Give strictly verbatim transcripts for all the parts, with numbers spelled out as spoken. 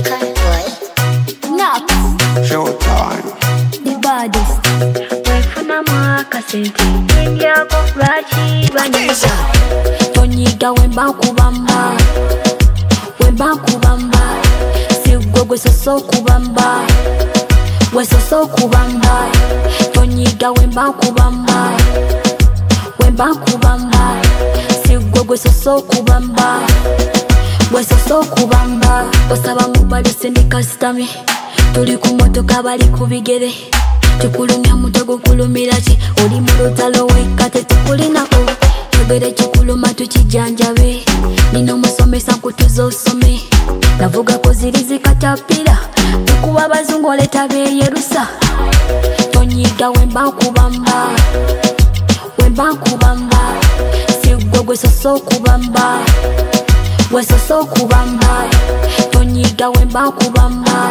Record boy. Knox. Showtime. The baddest. Wefuna mwaka sente Indiako rachi banyisa Tonyiga wemba kubamba Wemba kubamba Sigwe gwe soso kubamba We soso kubamba Tonyiga wemba kubamba Wemba kubamba Sigwe gwe soso kubamba We soso kubamba Osaba mubali sindika stami Tuli kumotoka bali kubigere Chukulumya mutego kulumira chi Oli mulutalo weka tetukulinako Yogere chukuluma tuchijanjabe Nino musomesa nkutuzo usome Navuga kozirizi katapira Tukuwa bazungu oleta be yerusa Tonyiga wemba kubamba Wemba kubamba Sigwe gwe soso kubamba We soso kubamba Tonyiga wemba kubamba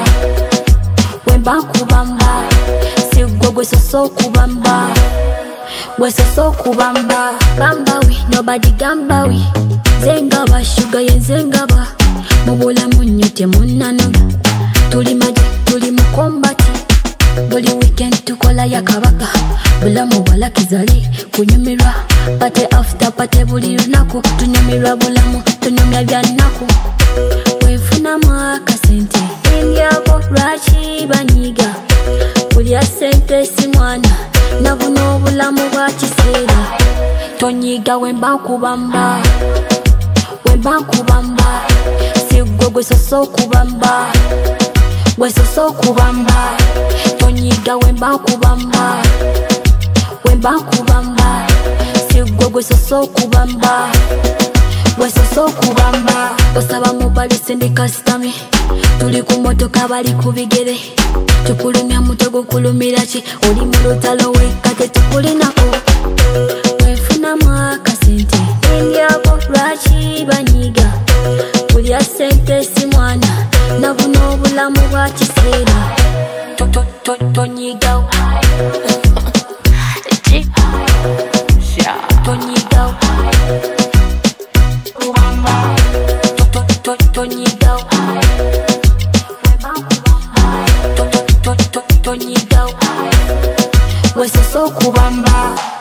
Wemba kubamba Sigwe gwe soso kubamba We soso kubamba Bamba we, nobody gamba we Zengaba, sugar ye zengaba Mubula munyute munanoga Tuli maji, tuli mukombati Buli weekend tukola ya kabaka Bula mubala kizali kunyumirwa Pate after pate buli lunaku Tunyumirwa bulamu, tunyumya bya naku Wefuna mwaka sente Indiako rachi banyiga Kulya sente si mwana Nabuno obulamu bwa kiseera Tonyiga wemba kubamba Wemba kubamba Sigwe gwe soso kubamba We soso kubamba Tonyiga wemba kubamba Wemba kubamba Sigwe gwe soso kubamba We soso kubamba Osaba mubali sindika stami Tuli kumotoka bali kubigere Tukulumya mutego kulumira chi Oli mulutalo weka tetukulinako Wefuna mwaka sente Indiako rachi banyiga Kulya sente si mwana Nabuno obulamu bwa kiseera Tonyiga Tonyiga Tonyiga Tonyiga We soso kubamba